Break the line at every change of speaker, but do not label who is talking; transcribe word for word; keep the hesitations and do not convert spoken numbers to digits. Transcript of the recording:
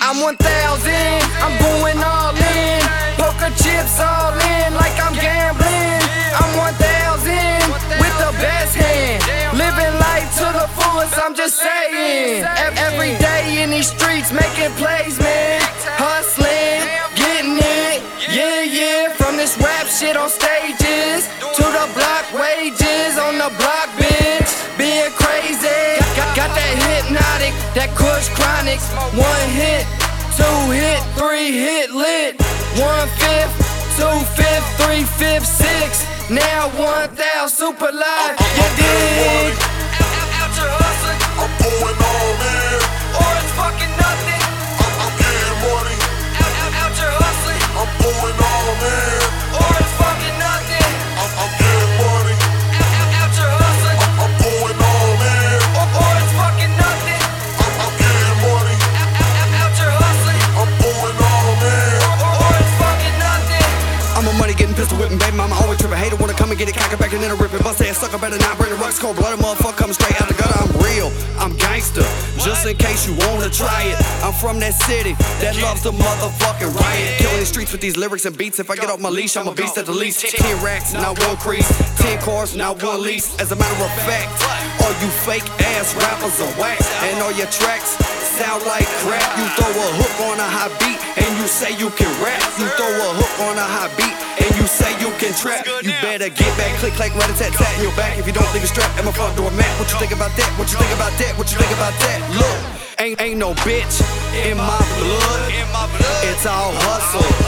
I'm one thousand, I'm going all in. Poker chips all in like I'm gambling. I'm one thousand with the best hand. Living life to the fullest, I'm just saying. Every day in these streets making plays, man. Hustling, getting it, yeah, yeah. From this rap shit on stages to the block wages on the block bench. Being crazy, got, got that hypnotic, that kush chronic. One hit, two hit, three hit lit. One fifth, two fifth, three fifth, six. Now one thousand super live, you dig?
Out your hustling, I'm going all in. Or it's fucking nothing. I'm, I'm getting money. Out, out, out your hustling, I'm going all in. Or it's fucking nothing. I'm, I'm getting money. Out, out, out your hustling, I'm, I'm going all in. Or, or it's fucking nothing. I'm, I'm getting money. Out, out, out, out your hustling, I'm going all in. Or, or, or it's fucking nothing.
I'm a money getting pistol whipping, baby mama always tripping. Hater wanna come and get it, cock it back and then a rip it. Bust ass sucker, better not bring the rocks cold blooded motherfucker coming straight out the gutter. I'm real, I'm gangster, just in case you wanna try it. I'm from that city that loves the motherfucking riot. Killing the streets with these lyrics and beats. If I get off my leash, I'm a beast at the least. Ten racks, not one crease. Ten cars, not one lease. As a matter of fact, all you fake ass rappers are whack, and all your tracks sound like crap. You throw a hook on a high beat and you say you can rap. You throw a hook on a high beat and you say you can trap. You better get back, click, clack, rat a tat tat in your back. If you don't leave a strap at my front door mat. What you think about that? What you think about that? What you think about that? Look, ain't ain't no bitch in my blood. It's all hustle.